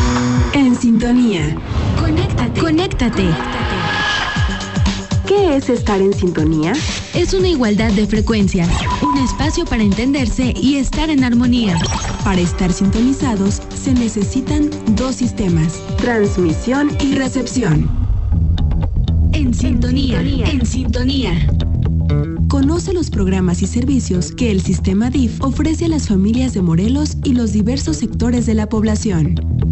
En sintonía. Conéctate. ¿Qué es estar en sintonía? Es una igualdad de frecuencias, un espacio para entenderse y estar en armonía. Para estar sintonizados se necesitan dos sistemas: transmisión y recepción. En sintonía. Conoce los programas y servicios que el sistema DIF ofrece a las familias de Morelos y los diversos sectores de la población.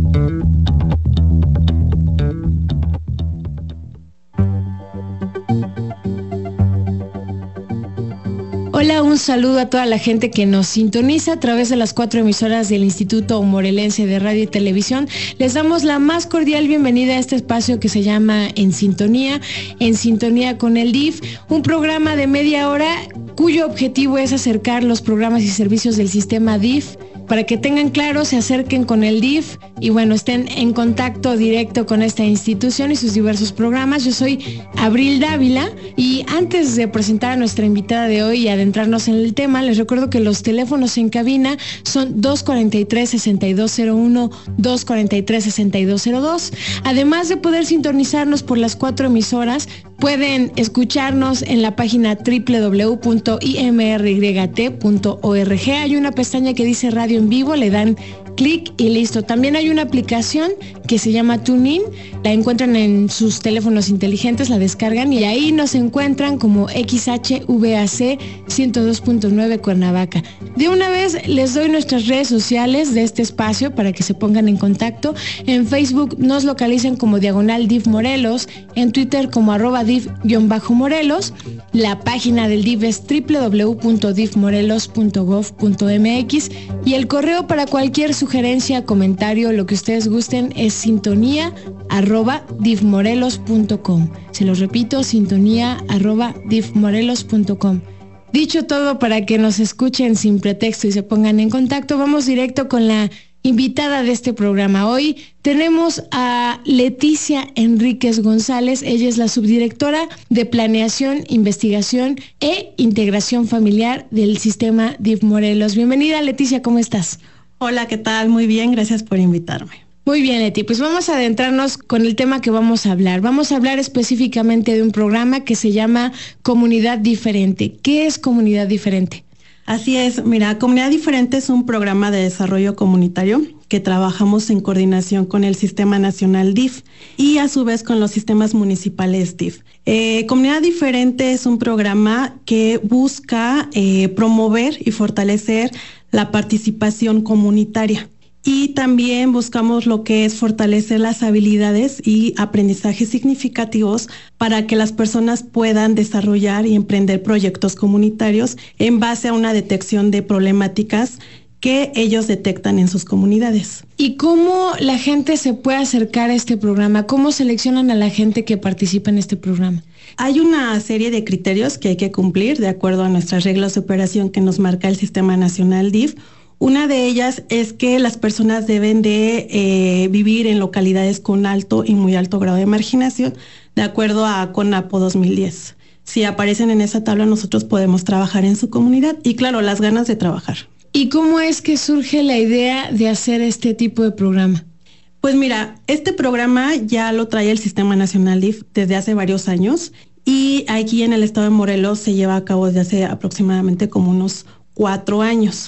Hola, un saludo a toda la gente que nos sintoniza a través de las 4 emisoras del Instituto Morelense de Radio y Televisión. Les damos la más cordial bienvenida a este espacio que se llama En Sintonía con el DIF, un programa de media hora cuyo objetivo es acercar los programas y servicios del sistema DIF para que tengan claro, se acerquen con el DIF y bueno, estén en contacto directo con esta institución y sus diversos programas. Yo soy Abril Dávila y antes de presentar a nuestra invitada de hoy y adentrarnos en el tema, les recuerdo que los teléfonos en cabina son 243-6201, 243-6202. Además de poder sintonizarnos por las 4 emisoras, pueden escucharnos en la página www.imryt.org. Hay una pestaña que dice Radio en Vivo, le dan clic y listo. También hay una aplicación que se llama TuneIn, la encuentran en sus teléfonos inteligentes, la descargan y ahí nos encuentran como XHVAC 102.9 Cuernavaca. De una vez les doy nuestras redes sociales de este espacio para que se pongan en contacto. En Facebook nos localizan como /DIF Morelos, en Twitter como @DIF_Morelos. La página del DIF es www.difmorelos.gov.mx y el correo para cualquier sugerencia, comentario, lo que ustedes gusten es sintonía@difmorelos.com. Se los repito, sintonía@difmorelos.com. Dicho todo, para que nos escuchen sin pretexto y se pongan en contacto, vamos directo con la invitada de este programa. Hoy tenemos a Leticia Enríquez González. Ella es la subdirectora de Planeación, Investigación e Integración Familiar del sistema DIF Morelos. Bienvenida, Leticia, ¿cómo estás? Hola, ¿qué tal? Muy bien, gracias por invitarme. Muy bien, Leti, pues vamos a adentrarnos con el tema que vamos a hablar. Vamos a hablar específicamente de un programa que se llama Comunidad Diferente. ¿Qué es Comunidad Diferente? Así es, mira, Comunidad Diferente es un programa de desarrollo comunitario que trabajamos en coordinación con el Sistema Nacional DIF y a su vez con los sistemas municipales DIF. Comunidad Diferente es un programa que busca promover y fortalecer la participación comunitaria. Y también buscamos lo que es fortalecer las habilidades y aprendizajes significativos para que las personas puedan desarrollar y emprender proyectos comunitarios en base a una detección de problemáticas que ellos detectan en sus comunidades. ¿Y cómo la gente se puede acercar a este programa? ¿Cómo seleccionan a la gente que participa en este programa? Hay una serie de criterios que hay que cumplir de acuerdo a nuestras reglas de operación que nos marca el Sistema Nacional DIF. Una de ellas es que las personas deben de vivir en localidades con alto y muy alto grado de marginación, de acuerdo a CONAPO 2010. Si aparecen en esa tabla, nosotros podemos trabajar en su comunidad y, claro, las ganas de trabajar. ¿Y cómo es que surge la idea de hacer este tipo de programa? Pues mira, este programa ya lo trae el Sistema Nacional DIF desde hace varios años y aquí en el estado de Morelos se lleva a cabo desde hace aproximadamente como unos 4 años.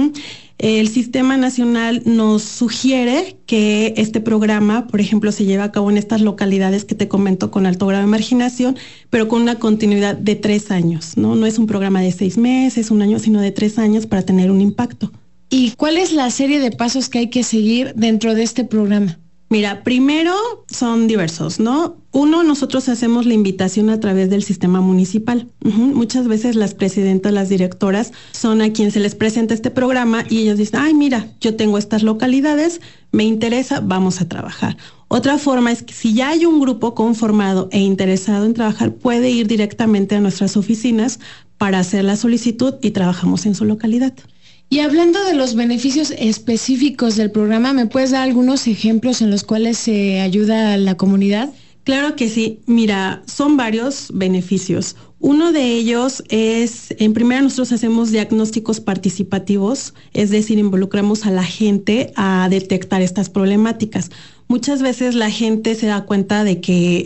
El Sistema Nacional nos sugiere que este programa, por ejemplo, se lleve a cabo en estas localidades que te comento con alto grado de marginación, pero con una continuidad de 3 años, ¿no? No es un programa de 6 meses, 1 año, sino de 3 años para tener un impacto. ¿Y cuál es la serie de pasos que hay que seguir dentro de este programa? Mira, primero son diversos, ¿no? 1, nosotros hacemos la invitación a través del sistema municipal. Muchas veces las presidentas, las directoras son a quien se les presenta este programa y ellos dicen, ay, mira, yo tengo estas localidades, me interesa, vamos a trabajar. Otra forma es que si ya hay un grupo conformado e interesado en trabajar, puede ir directamente a nuestras oficinas para hacer la solicitud y trabajamos en su localidad. Y hablando de los beneficios específicos del programa, ¿me puedes dar algunos ejemplos en los cuales se ayuda a la comunidad? Claro que sí. Mira, son varios beneficios. Uno de ellos es, en primera, nosotros hacemos diagnósticos participativos, es decir, involucramos a la gente a detectar estas problemáticas. Muchas veces la gente se da cuenta de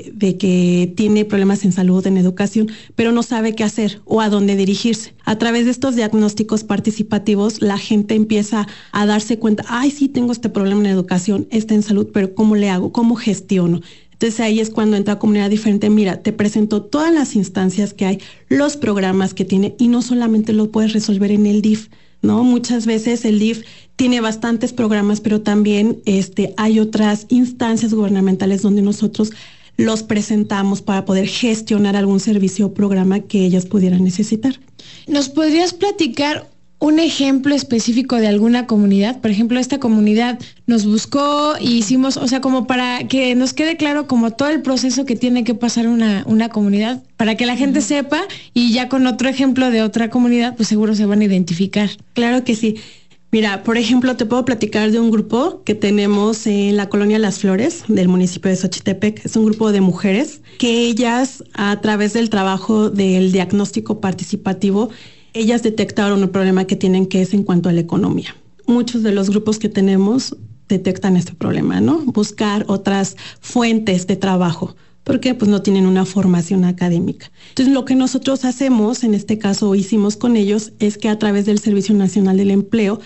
que tiene problemas en salud, en educación, pero no sabe qué hacer o a dónde dirigirse. A través de estos diagnósticos participativos, la gente empieza a darse cuenta, ay, sí, tengo este problema en educación, en salud, pero ¿cómo le hago? ¿Cómo gestiono? Entonces ahí es cuando entra Comunidad Diferente. Mira, te presento todas las instancias que hay, los programas que tiene, y no solamente lo puedes resolver en el DIF, ¿no? Muchas veces el DIF tiene bastantes programas, pero también hay otras instancias gubernamentales donde nosotros los presentamos para poder gestionar algún servicio o programa que ellas pudieran necesitar. ¿Nos podrías platicar un ejemplo específico de alguna comunidad? Por ejemplo, esta comunidad nos buscó y hicimos, o sea, como para que nos quede claro como todo el proceso que tiene que pasar una comunidad, para que la gente sepa, y ya con otro ejemplo de otra comunidad, pues seguro se van a identificar. Claro que sí. Mira, por ejemplo, te puedo platicar de un grupo que tenemos en la colonia Las Flores del municipio de Xochitepec. Es un grupo de mujeres que ellas, a través del trabajo del diagnóstico participativo, ellas detectaron un problema que tienen, que es en cuanto a la economía. Muchos de los grupos que tenemos detectan este problema, ¿no? Buscar otras fuentes de trabajo, porque pues no tienen una formación académica. Entonces, lo que nosotros hacemos, en este caso hicimos con ellos, es que a través del Servicio Nacional del Empleo,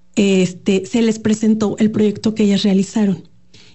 se les presentó el proyecto que ellas realizaron.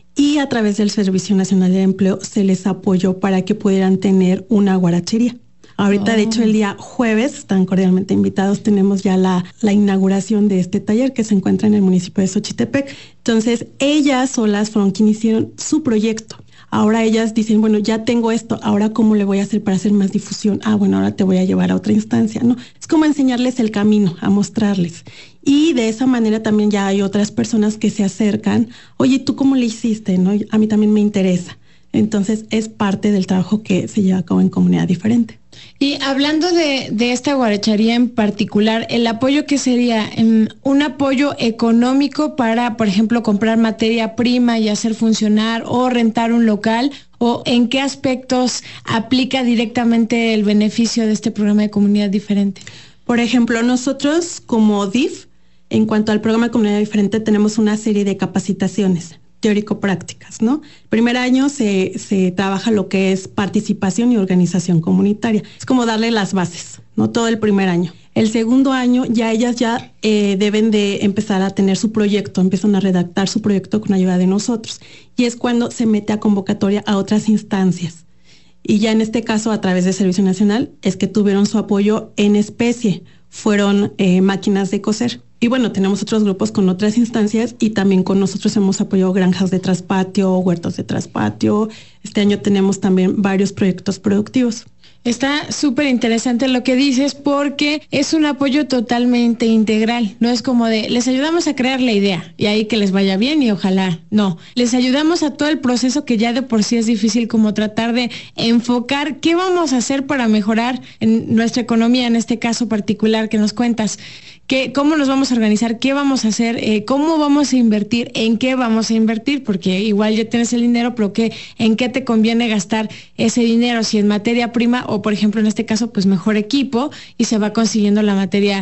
Y a través del Servicio Nacional del Empleo se les apoyó para que pudieran tener una guarachería. Ahorita, de hecho, el día jueves, están cordialmente invitados, tenemos ya la inauguración de este taller que se encuentra en el municipio de Xochitepec. Entonces, ellas solas fueron quienes hicieron su proyecto. Ahora ellas dicen, bueno, ya tengo esto, ahora ¿cómo le voy a hacer para hacer más difusión? Bueno, ahora te voy a llevar a otra instancia, ¿no? Es como enseñarles el camino, a mostrarles. Y de esa manera también ya hay otras personas que se acercan. Oye, ¿tú cómo le hiciste? ¿No? A mí también me interesa. Entonces, es parte del trabajo que se lleva a cabo en Comunidad Diferente. Y hablando de esta guarachería en particular, ¿el apoyo qué sería? ¿Un apoyo económico para, por ejemplo, comprar materia prima y hacer funcionar, o rentar un local? ¿O en qué aspectos aplica directamente el beneficio de este programa de Comunidad Diferente? Por ejemplo, nosotros como DIF, en cuanto al programa de Comunidad Diferente, tenemos una serie de capacitaciones teórico-prácticas, ¿no? Primer año se trabaja lo que es participación y organización comunitaria. Es como darle las bases, ¿no? Todo el primer año. El segundo año ya ellas deben de empezar a tener su proyecto, empiezan a redactar su proyecto con ayuda de nosotros. Y es cuando se mete a convocatoria a otras instancias. Y ya en este caso, a través de Servicio Nacional, es que tuvieron su apoyo en especie. Fueron máquinas de coser. Y bueno, tenemos otros grupos con otras instancias, y también con nosotros hemos apoyado granjas de traspatio, huertos de traspatio. Este año tenemos también varios proyectos productivos. Está súper interesante lo que dices, porque es un apoyo totalmente integral. No es como de, les ayudamos a crear la idea y ahí que les vaya bien y ojalá. No, les ayudamos a todo el proceso, que ya de por sí es difícil, como tratar de enfocar qué vamos a hacer para mejorar en nuestra economía, en este caso particular que nos cuentas. ¿Cómo nos vamos a organizar? ¿Qué vamos a hacer? ¿Cómo vamos a invertir? ¿En qué vamos a invertir? Porque igual ya tienes el dinero, pero ¿en qué te conviene gastar ese dinero? Si en materia prima, o por ejemplo en este caso, pues mejor equipo, y se va consiguiendo la materia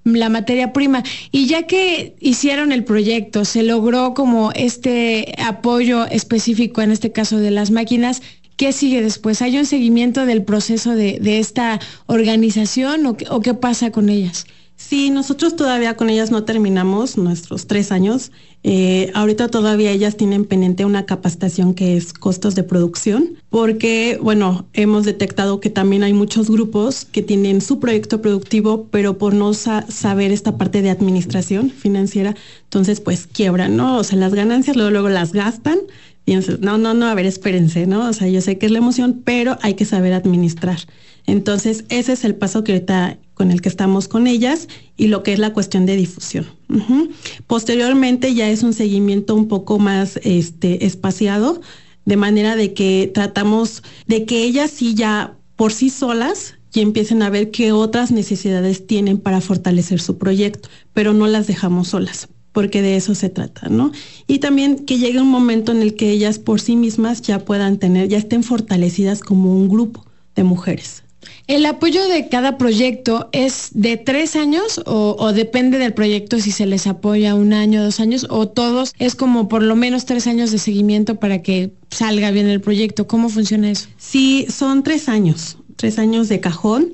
prima. Y ya que hicieron el proyecto, se logró como este apoyo específico, en este caso de las máquinas, ¿qué sigue después? ¿Hay un seguimiento del proceso de esta organización o qué pasa con ellas? Sí, nosotros todavía con ellas no terminamos nuestros 3 años. Ahorita todavía ellas tienen pendiente una capacitación que es costos de producción, porque, bueno, hemos detectado que también hay muchos grupos que tienen su proyecto productivo, pero por no saber esta parte de administración financiera, entonces pues quiebran, ¿no? O sea, las ganancias luego las gastan. Y entonces, no, a ver, espérense, ¿no? O sea, yo sé que es la emoción, pero hay que saber administrar. Entonces, ese es el paso que ahorita con el que estamos con ellas, y lo que es la cuestión de difusión. Posteriormente ya es un seguimiento un poco más espaciado, de manera de que tratamos de que ellas sí ya por sí solas y empiecen a ver qué otras necesidades tienen para fortalecer su proyecto, pero no las dejamos solas, porque de eso se trata, ¿no? Y también que llegue un momento en el que ellas por sí mismas ya estén fortalecidas como un grupo de mujeres. ¿El apoyo de cada proyecto es de 3 años o depende del proyecto si se les apoya 1 año, 2 años, o todos es como por lo menos 3 años de seguimiento para que salga bien el proyecto? ¿Cómo funciona eso? Sí, son 3 años, 3 años de cajón.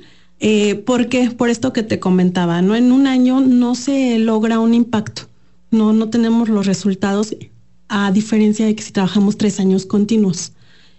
Porque por esto que te comentaba, ¿no? En 1 año no se logra un impacto, no tenemos los resultados, a diferencia de que si trabajamos 3 años continuos.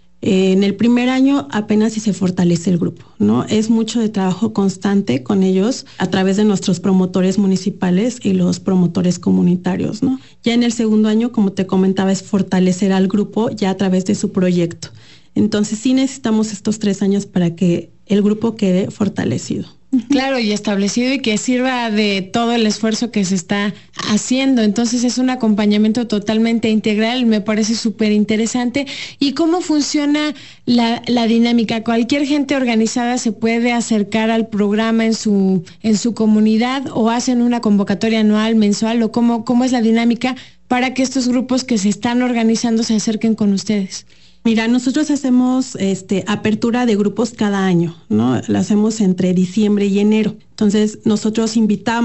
En el primer año apenas si se fortalece el grupo, ¿no? Es mucho de trabajo constante con ellos a través de nuestros promotores municipales y los promotores comunitarios, ¿no? Ya en el segundo año, como te comentaba, es fortalecer al grupo ya a través de su proyecto. Entonces sí necesitamos estos 3 años para que el grupo quede fortalecido. Claro, y establecido, y que sirva de todo el esfuerzo que se está haciendo. Entonces es un acompañamiento totalmente integral, me parece súper interesante. ¿Y cómo funciona la dinámica? ¿Cualquier gente organizada se puede acercar al programa en su comunidad, o hacen una convocatoria anual, mensual, o cómo es la dinámica para que estos grupos que se están organizando se acerquen con ustedes? Mira, nosotros hacemos apertura de grupos cada año, ¿no? La hacemos entre diciembre y enero. Entonces, nosotros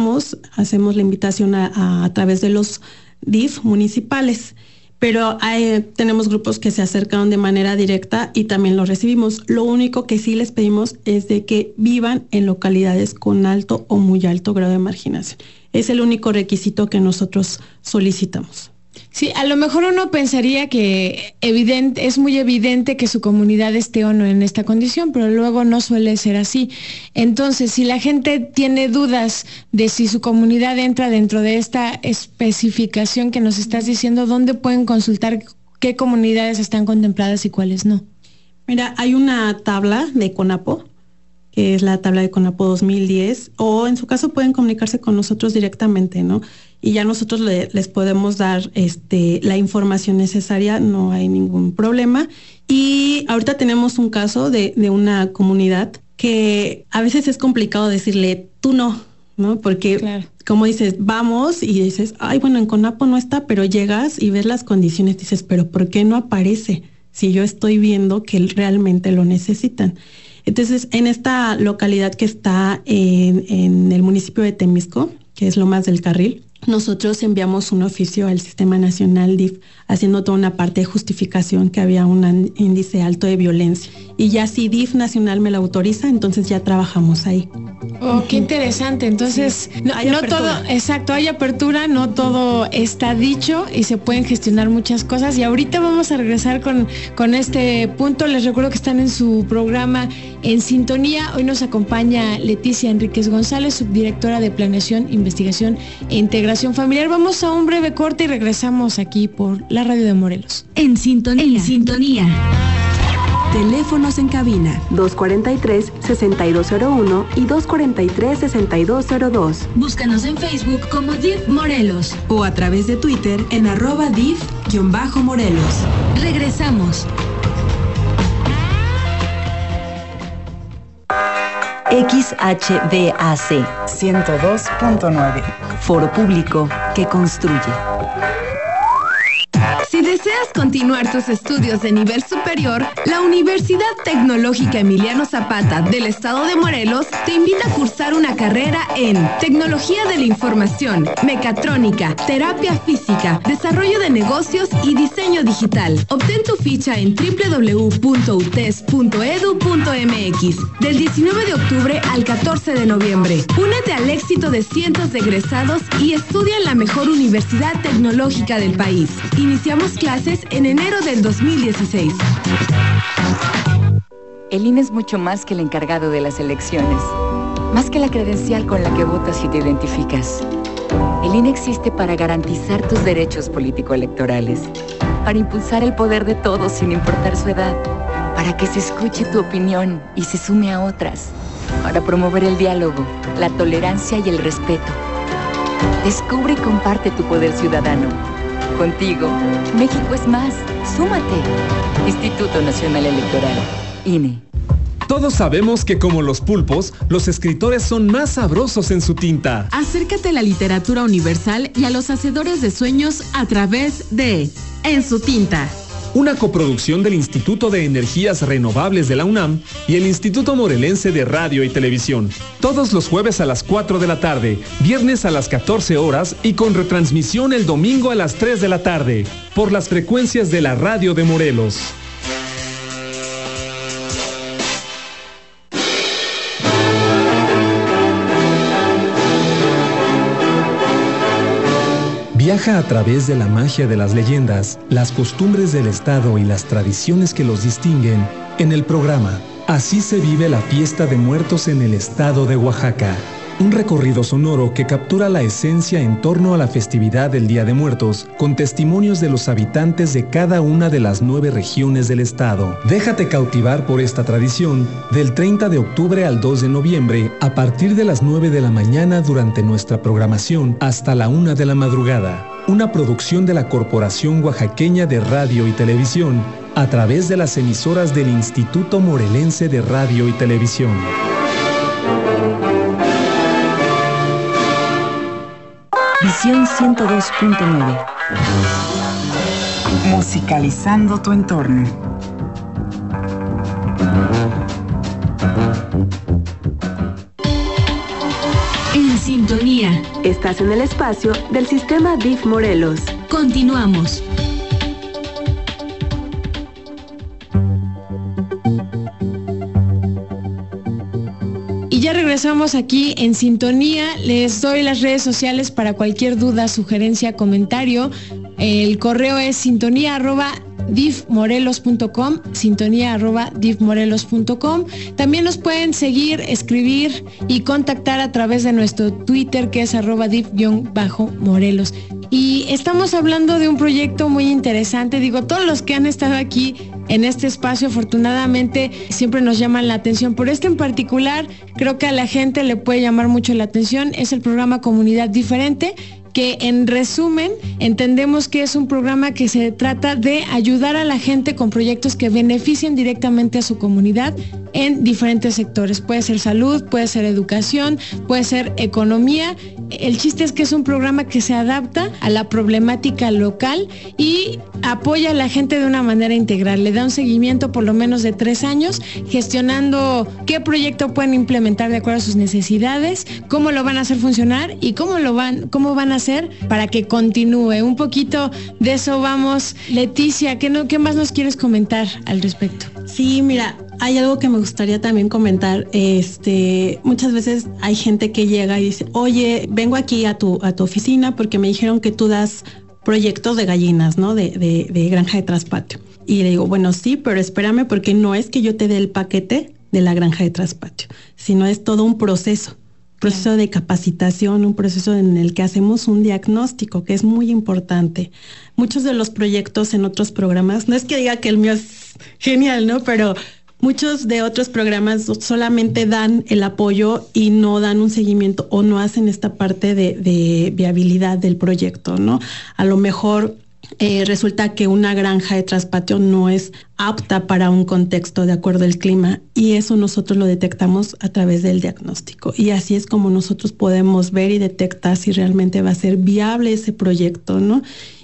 hacemos la invitación a través de los DIF municipales, pero tenemos grupos que se acercan de manera directa y también los recibimos. Lo único que sí les pedimos es de que vivan en localidades con alto o muy alto grado de marginación. Es el único requisito que nosotros solicitamos. Sí, a lo mejor uno pensaría que es muy evidente que su comunidad esté o no en esta condición, pero luego no suele ser así. Entonces, si la gente tiene dudas de si su comunidad entra dentro de esta especificación que nos estás diciendo, ¿dónde pueden consultar qué comunidades están contempladas y cuáles no? Mira, hay una tabla de CONAPO, que es la tabla de CONAPO 2010, o en su caso pueden comunicarse con nosotros directamente, ¿no? Y ya nosotros les podemos dar la información necesaria, no hay ningún problema. Y ahorita tenemos un caso de una comunidad que a veces es complicado decirle tú no, porque claro, como dices, vamos y dices, ay, bueno, en CONAPO no está, pero llegas y ves las condiciones, dices, pero ¿por qué no aparece? Si yo estoy viendo que realmente lo necesitan. Entonces, en esta localidad que está en el municipio de Temisco, que es Lomas del Carril, nosotros enviamos un oficio al Sistema Nacional DIF haciendo toda una parte de justificación que había un índice alto de violencia. Y ya si DIF Nacional me lo autoriza, entonces ya trabajamos ahí. Oh, qué interesante. Entonces, sí, no todo, exacto, hay apertura, no todo está dicho y se pueden gestionar muchas cosas. Y ahorita vamos a regresar con este punto. Les recuerdo que están en su programa En Sintonía. Hoy nos acompaña Leticia Enríquez González, subdirectora de Planeación, Investigación e Integración Familiar. Vamos a un breve corte y regresamos aquí por la radio de Morelos. En Sintonía. En Sintonía. Teléfonos en cabina 243-6201 y 243-6202. Búscanos en Facebook como DIF Morelos o a través de Twitter en @DIF_Morelos. Regresamos. XHDAC 102.9. Foro público que construye. Si deseas continuar tus estudios de nivel superior, la Universidad Tecnológica Emiliano Zapata del Estado de Morelos te invita a cursar una carrera en Tecnología de la Información, Mecatrónica, Terapia Física, Desarrollo de Negocios y Diseño Digital. Obtén tu ficha en www.utes.edu.mx del 19 de octubre al 14 de noviembre. Únete al éxito de cientos de egresados y estudia en la mejor universidad tecnológica del país. Iniciamos clases en enero del 2016. El INE es mucho más que el encargado de las elecciones, más que la credencial con la que votas y te identificas. El INE existe para garantizar tus derechos político-electorales, para impulsar el poder de todos sin importar su edad, para que se escuche tu opinión y se sume a otras, para promover el diálogo, la tolerancia y el respeto. Descubre y comparte tu poder ciudadano. Contigo, México es más. Súmate. Instituto Nacional Electoral, INE. Todos sabemos que como los pulpos, los escritores son más sabrosos en su tinta. Acércate a la literatura universal y a los hacedores de sueños a través de En su tinta. una coproducción del Instituto de Energías Renovables de la UNAM y el Instituto Morelense de Radio y Televisión. Todos los jueves a las 4 de la tarde, viernes a las 14 horas y con retransmisión el domingo a las 3 de la tarde, por las frecuencias de la Radio de Morelos. Viaja a través de la magia de las leyendas, las costumbres del estado y las tradiciones que los distinguen en el programa Así se vive la fiesta de muertos en el estado de Oaxaca. Un recorrido sonoro que captura la esencia en torno a la festividad del Día de Muertos, con testimonios de los habitantes de cada una de las 9 regiones del estado. Déjate cautivar por esta tradición del 30 de octubre al 2 de noviembre, a partir de las 9 de la mañana durante nuestra programación hasta la 1 de la madrugada. Una producción de la Corporación Oaxaqueña de Radio y Televisión, a través de las emisoras del Instituto Morelense de Radio y Televisión. Visión 102.9. Musicalizando tu entorno. En sintonía. Estás en el espacio del Sistema DIF Morelos. Continuamos. Y ya regresamos aquí en sintonía. Les doy las redes sociales para cualquier duda, sugerencia, comentario. El correo es sintonía@difmorelos.com, sintonía@difmorelos.com. También nos pueden seguir, escribir y contactar a través de nuestro Twitter, que es @dif_morelos. Y estamos hablando de un proyecto muy interesante. Digo, todos los que han estado aquí en este espacio, afortunadamente, siempre nos llaman la atención. Por este en particular, creo que a la gente le puede llamar mucho la atención. Es el programa Comunidad Diferente, que en resumen entendemos que es un programa que se trata de ayudar a la gente con proyectos que beneficien directamente a su comunidad en diferentes sectores. Puede ser salud, puede ser educación, puede ser economía. El chiste es que es un programa que se adapta a la problemática local y apoya a la gente de una manera integral. Le da un seguimiento por lo menos de 3 años, gestionando qué proyecto pueden implementar de acuerdo a sus necesidades, cómo lo van a hacer funcionar y cómo van a hacer para que continúe. Un poquito de eso vamos. Leticia, ¿qué más nos quieres comentar al respecto? Sí, mira, hay algo que me gustaría también comentar. Muchas veces hay gente que llega y dice, oye, vengo aquí a tu oficina porque me dijeron que tú das proyectos de gallinas, ¿no? De granja de traspatio. Y le digo, bueno, sí, pero espérame, porque no es que yo te dé el paquete de la granja de traspatio, sino es todo un proceso de capacitación, un proceso en el que hacemos un diagnóstico, que es muy importante. Muchos de los proyectos en otros programas, no es que diga que el mío es genial, ¿no? Pero muchos de otros programas solamente dan el apoyo y no dan un seguimiento o no hacen esta parte de viabilidad del proyecto, ¿no? A lo mejor resulta que una granja de traspatio no es apta para un contexto de acuerdo al clima, y eso nosotros lo detectamos a través del diagnóstico, y así es como nosotros podemos ver y detectar si realmente va a ser viable ese proyecto, ¿no?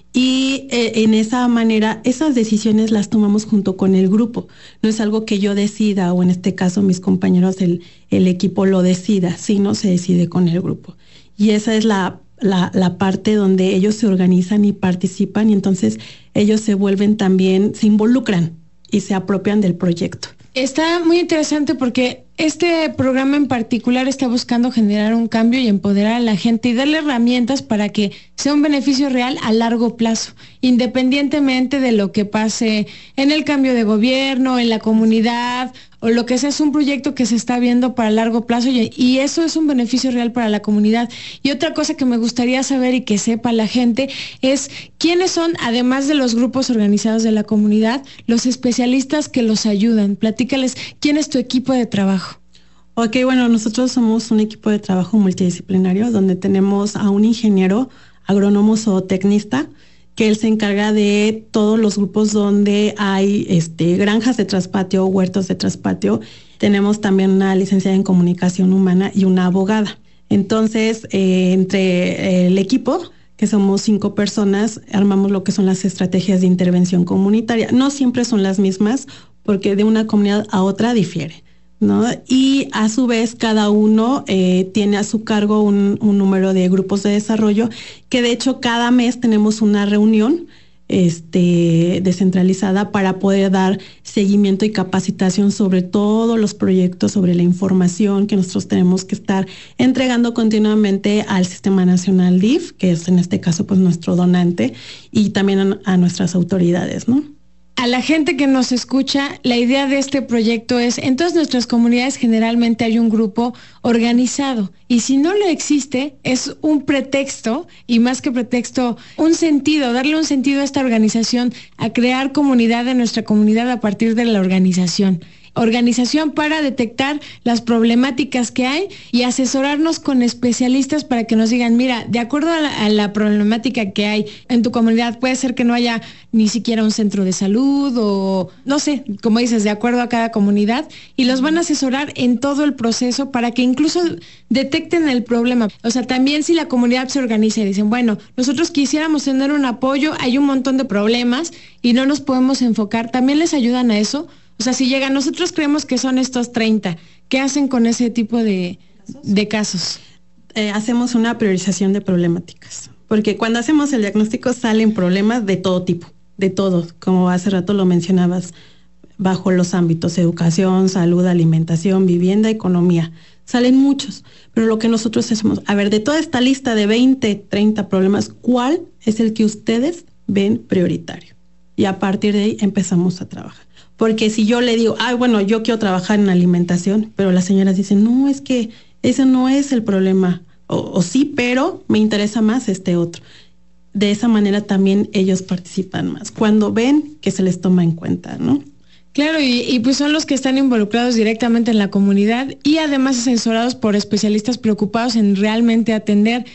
Y en esa manera, esas decisiones las tomamos junto con el grupo. No es algo que yo decida, o en este caso mis compañeros, el equipo lo decida, sino se decide con el grupo. Y esa es la parte donde ellos se organizan y participan, y entonces ellos se vuelven también, se involucran y se apropian del proyecto. Está muy interesante porque este programa en particular está buscando generar un cambio y empoderar a la gente y darle herramientas para que sea un beneficio real a largo plazo, independientemente de lo que pase en el cambio de gobierno, en la comunidad o lo que sea. Es un proyecto que se está viendo para largo plazo y eso es un beneficio real para la comunidad. Y otra cosa que me gustaría saber y que sepa la gente es quiénes son, además de los grupos organizados de la comunidad, los especialistas que los ayudan. Platícales, ¿quién es tu equipo de trabajo? Ok, bueno, nosotros somos un equipo de trabajo multidisciplinario donde tenemos a un ingeniero, agrónomo zootecnista, que él se encarga de todos los grupos donde hay granjas de traspatio, huertos de traspatio. Tenemos también una licenciada en comunicación humana y una abogada. Entonces, entre el equipo que somos 5 personas, armamos lo que son las estrategias de intervención comunitaria. No siempre son las mismas, porque de una comunidad a otra difiere, ¿no? Y a su vez cada uno tiene a su cargo un número de grupos de desarrollo, que de hecho cada mes tenemos una reunión descentralizada para poder dar seguimiento y capacitación sobre todos los proyectos, sobre la información que nosotros tenemos que estar entregando continuamente al Sistema Nacional DIF, que es en este caso pues nuestro donante, y también a nuestras autoridades, ¿no? A la gente que nos escucha, la idea de este proyecto es, en todas nuestras comunidades generalmente hay un grupo organizado, y si no lo existe, es un pretexto, y más que pretexto, un sentido, darle un sentido a esta organización, a crear comunidad en nuestra comunidad a partir de la organización para detectar las problemáticas que hay y asesorarnos con especialistas para que nos digan, mira, de acuerdo a la problemática que hay en tu comunidad, puede ser que no haya ni siquiera un centro de salud o no sé, como dices, de acuerdo a cada comunidad, y los van a asesorar en todo el proceso para que incluso detecten el problema. O sea, también si la comunidad se organiza y dicen, bueno, nosotros quisiéramos tener un apoyo, hay un montón de problemas y no nos podemos enfocar, también les ayudan a eso. O sea, si llegan, nosotros creemos que son estos 30, ¿qué hacen con ese tipo de casos? Hacemos una priorización de problemáticas, porque cuando hacemos el diagnóstico salen problemas de todo tipo, de todo, como hace rato lo mencionabas, bajo los ámbitos educación, salud, alimentación, vivienda, economía. Salen muchos, pero lo que nosotros hacemos, a ver, de toda esta lista de 20, 30 problemas, ¿cuál es el que ustedes ven prioritario? Y a partir de ahí empezamos a trabajar. Porque si yo le digo, bueno, yo quiero trabajar en alimentación, pero las señoras dicen, no, es que ese no es el problema, o sí, pero me interesa más este otro. De esa manera también ellos participan más, cuando ven que se les toma en cuenta, ¿no? Claro, y pues son los que están involucrados directamente en la comunidad y además asesorados por especialistas preocupados en realmente atender.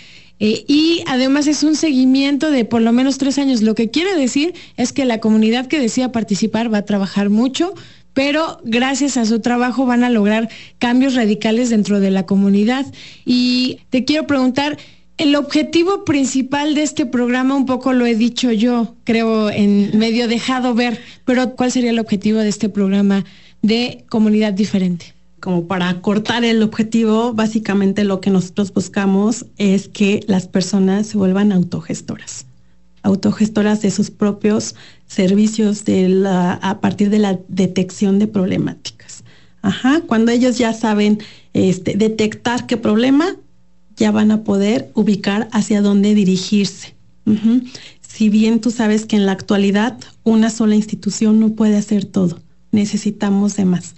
Y además es un seguimiento de por lo menos 3 años. Lo que quiere decir es que la comunidad que decida participar va a trabajar mucho, pero gracias a su trabajo van a lograr cambios radicales dentro de la comunidad. Y te quiero preguntar, el objetivo principal de este programa, un poco lo he dicho yo, creo, en medio dejado ver, pero ¿cuál sería el objetivo de este programa de Comunidad Diferente? Como para cortar el objetivo, básicamente lo que nosotros buscamos es que las personas se vuelvan autogestoras de sus propios servicios a partir de la detección de problemáticas. Cuando ellos ya saben detectar qué problema, ya van a poder ubicar hacia dónde dirigirse. Si bien tú sabes que en la actualidad una sola institución no puede hacer todo, necesitamos de más.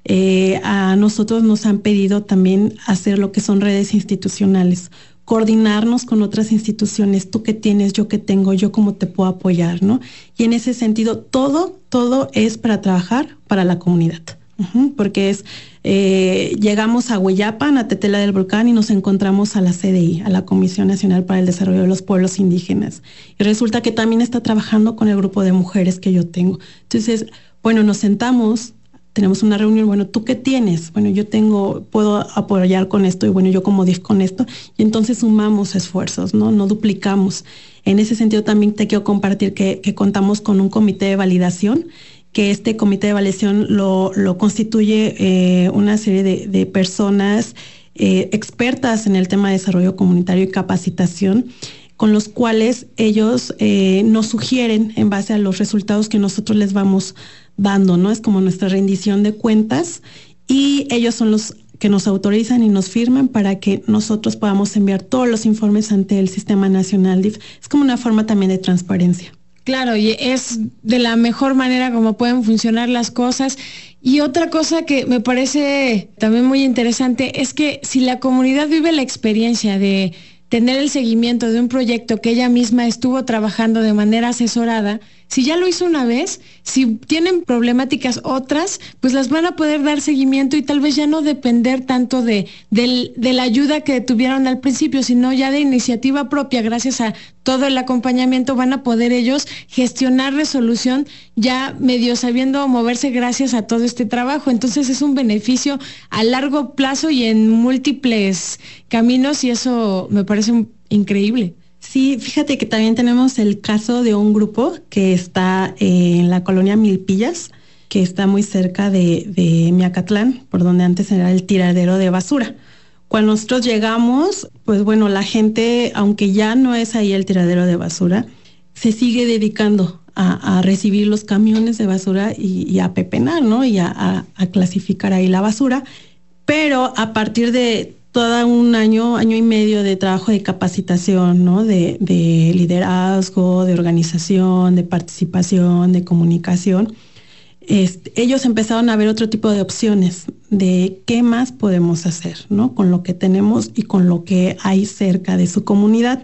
A nosotros nos han pedido también hacer lo que son redes institucionales, coordinarnos con otras instituciones, tú qué tienes, yo qué tengo, yo cómo te puedo apoyar, ¿no? Y en ese sentido, todo es para trabajar para la comunidad, porque llegamos a Hueyapan, a Tetela del Volcán, y nos encontramos a la CDI, a la Comisión Nacional para el Desarrollo de los Pueblos Indígenas, y resulta que también está trabajando con el grupo de mujeres que yo tengo. Entonces, bueno, nos sentamos, tenemos una reunión, bueno, ¿tú qué tienes? Bueno, puedo apoyar con esto, y bueno, yo como DIF con esto, y entonces sumamos esfuerzos, ¿no? No duplicamos. En ese sentido también te quiero compartir que contamos con un comité de validación, que este comité de validación lo constituye una serie de personas expertas en el tema de desarrollo comunitario y capacitación, con los cuales ellos nos sugieren en base a los resultados que nosotros les vamos dando, ¿no? Es como nuestra rendición de cuentas, y ellos son los que nos autorizan y nos firman para que nosotros podamos enviar todos los informes ante el Sistema Nacional DIF. Es como una forma también de transparencia. Claro, y es de la mejor manera como pueden funcionar las cosas. Y otra cosa que me parece también muy interesante es que si la comunidad vive la experiencia de tener el seguimiento de un proyecto que ella misma estuvo trabajando de manera asesorada, si ya lo hizo una vez, si tienen problemáticas otras, pues las van a poder dar seguimiento y tal vez ya no depender tanto de la ayuda que tuvieron al principio, sino ya de iniciativa propia, gracias a todo el acompañamiento, van a poder ellos gestionar resolución ya medio sabiendo moverse gracias a todo este trabajo. Entonces es un beneficio a largo plazo y en múltiples caminos, y eso me parece increíble. Sí, fíjate que también tenemos el caso de un grupo que está en la colonia Milpillas, que está muy cerca de Miacatlán, por donde antes era el tiradero de basura. Cuando nosotros llegamos, pues bueno, la gente, aunque ya no es ahí el tiradero de basura, se sigue dedicando a recibir los camiones de basura y a pepenar, ¿no? Y a clasificar ahí la basura. Pero a partir de todo un año y medio de trabajo de capacitación, ¿no? De liderazgo, de organización, de participación, de comunicación, ellos empezaron a ver otro tipo de opciones de qué más podemos hacer, ¿no? Con lo que tenemos y con lo que hay cerca de su comunidad.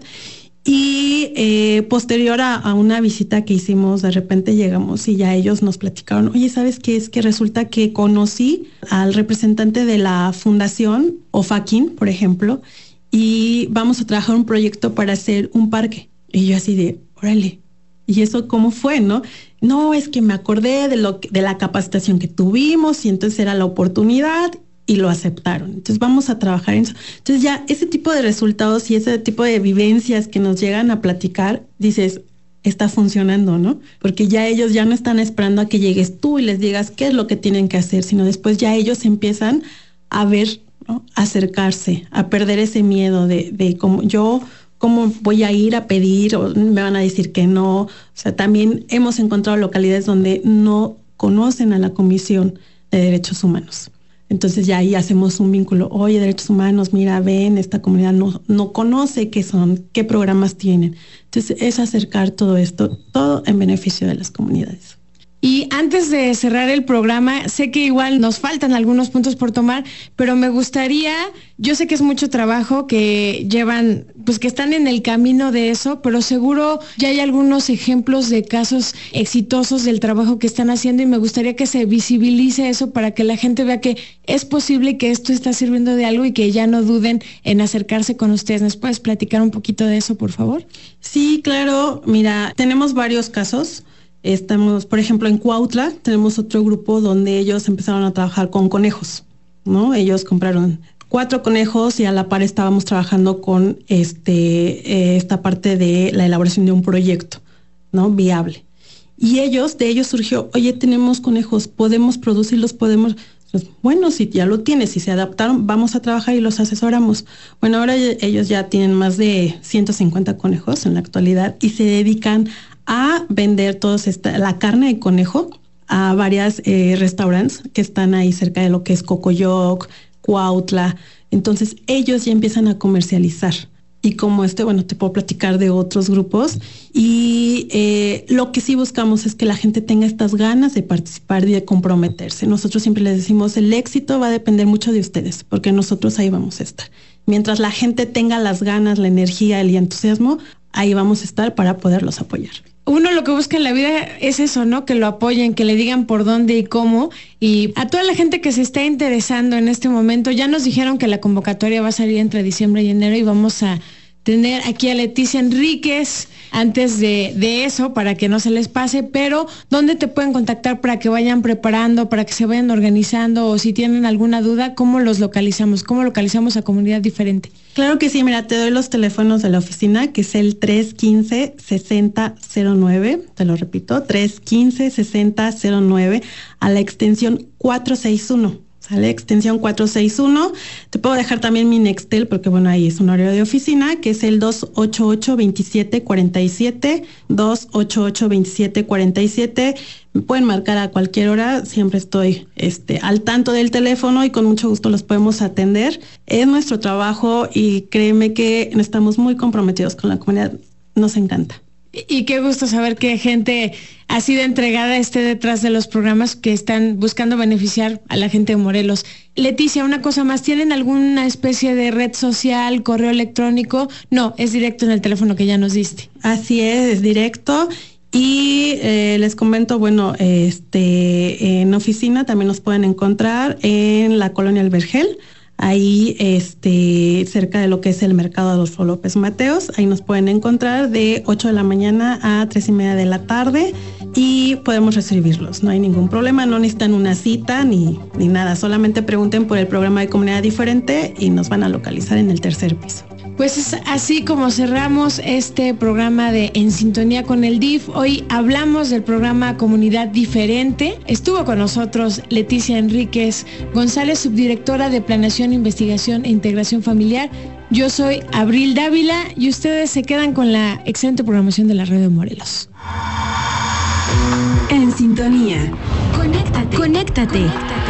Y posterior a una visita que hicimos, de repente llegamos y ya ellos nos platicaron, oye, ¿sabes qué? Es que resulta que conocí al representante de la fundación Ofaquín, por ejemplo, y vamos a trabajar un proyecto para hacer un parque. Y yo así de, órale, ¿y eso cómo fue, no? No, es que me acordé de la capacitación que tuvimos y entonces era la oportunidad y lo aceptaron. Entonces vamos a trabajar en eso. Entonces ya ese tipo de resultados y ese tipo de vivencias que nos llegan a platicar, dices, está funcionando, ¿no? Porque ya ellos ya no están esperando a que llegues tú y les digas qué es lo que tienen que hacer, sino después ya ellos empiezan a ver, ¿no? A acercarse, a perder ese miedo de cómo voy a ir a pedir o me van a decir que no. O sea, también hemos encontrado localidades donde no conocen a la Comisión de Derechos Humanos. Entonces ya ahí hacemos un vínculo. Oye, derechos humanos, mira, ven, esta comunidad no conoce qué son, qué programas tienen. Entonces es acercar todo esto, todo en beneficio de las comunidades. Y antes de cerrar el programa, sé que igual nos faltan algunos puntos por tomar, pero me gustaría, yo sé que es mucho trabajo que llevan, pues que están en el camino de eso, pero seguro ya hay algunos ejemplos de casos exitosos del trabajo que están haciendo y me gustaría que se visibilice eso para que la gente vea que es posible que esto está sirviendo de algo y que ya no duden en acercarse con ustedes. ¿Nos puedes platicar un poquito de eso, por favor? Sí, claro. Mira, tenemos varios casos. Estamos, por ejemplo, en Cuautla, tenemos otro grupo donde ellos empezaron a trabajar con conejos, ¿no? Ellos compraron 4 conejos y a la par estábamos trabajando con esta parte de la elaboración de un proyecto, ¿no? Viable. Y de ellos surgió, oye, tenemos conejos, podemos producirlos, podemos... Bueno, si ya lo tienes, si se adaptaron, vamos a trabajar y los asesoramos. Bueno, ahora ellos ya tienen más de 150 conejos en la actualidad y se dedican a vender la carne de conejo a varios restaurantes que están ahí cerca de lo que es Cocoyoc, Cuautla. Entonces ellos ya empiezan a comercializar. Y como bueno, te puedo platicar de otros grupos. Y lo que sí buscamos es que la gente tenga estas ganas de participar y de comprometerse. Nosotros siempre les decimos, el éxito va a depender mucho de ustedes, porque nosotros ahí vamos a estar. Mientras la gente tenga las ganas, la energía, el entusiasmo, ahí vamos a estar para poderlos apoyar. Uno lo que busca en la vida es eso, ¿no? Que lo apoyen, que le digan por dónde y cómo. Y a toda la gente que se está interesando en este momento, ya nos dijeron que la convocatoria va a salir entre diciembre y enero y vamos a tener aquí a Leticia Enríquez antes de eso para que no se les pase, pero ¿dónde te pueden contactar para que vayan preparando, para que se vayan organizando o si tienen alguna duda, cómo los localizamos? ¿Cómo localizamos a Comunidad Diferente? Claro que sí, mira, te doy los teléfonos de la oficina, que es el 315-6009, te lo repito, 315-6009, a la extensión 461. ¿Sale? Extensión 461. Te puedo dejar también mi Nextel, porque bueno, ahí es un horario de oficina, que es el 288-2747, 288-2747. Me pueden marcar a cualquier hora, siempre estoy al tanto del teléfono y con mucho gusto los podemos atender. Es nuestro trabajo y créeme que estamos muy comprometidos con la comunidad. Nos encanta. Y qué gusto saber que gente así de entregada esté detrás de los programas que están buscando beneficiar a la gente de Morelos. Leticia, una cosa más, ¿tienen alguna especie de red social, correo electrónico? No, es directo en el teléfono que ya nos diste. Así es directo. Y les comento, bueno, en oficina también nos pueden encontrar en la colonia El Vergel, ahí cerca de lo que es el mercado Adolfo López Mateos. Ahí nos pueden encontrar de 8 de la mañana a 3:30 de la tarde y podemos recibirlos, no hay ningún problema, no necesitan una cita ni nada, solamente pregunten por el programa de Comunidad Diferente y nos van a localizar en el 3er piso. Pues es así como cerramos este programa de En Sintonía con el DIF. Hoy hablamos del programa Comunidad Diferente. Estuvo con nosotros Leticia Enríquez González, subdirectora de Planeación, Investigación e Integración Familiar. Yo soy Abril Dávila y ustedes se quedan con la excelente programación de la Radio de Morelos. En Sintonía. Conéctate.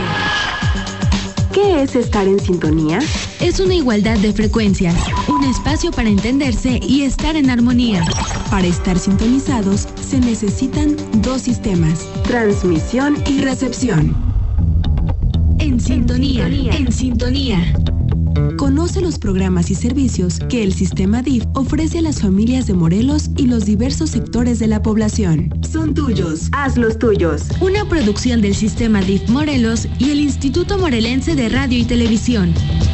¿Qué es estar en sintonía? Es una igualdad de frecuencias, un espacio para entenderse y estar en armonía. Para estar sintonizados se necesitan dos sistemas: transmisión y recepción. En sintonía. Conoce los programas y servicios que el sistema DIF ofrece a las familias de Morelos y los diversos sectores de la población. Son tuyos, haz los tuyos. Una producción del sistema DIF Morelos y el Instituto Morelense de Radio y Televisión.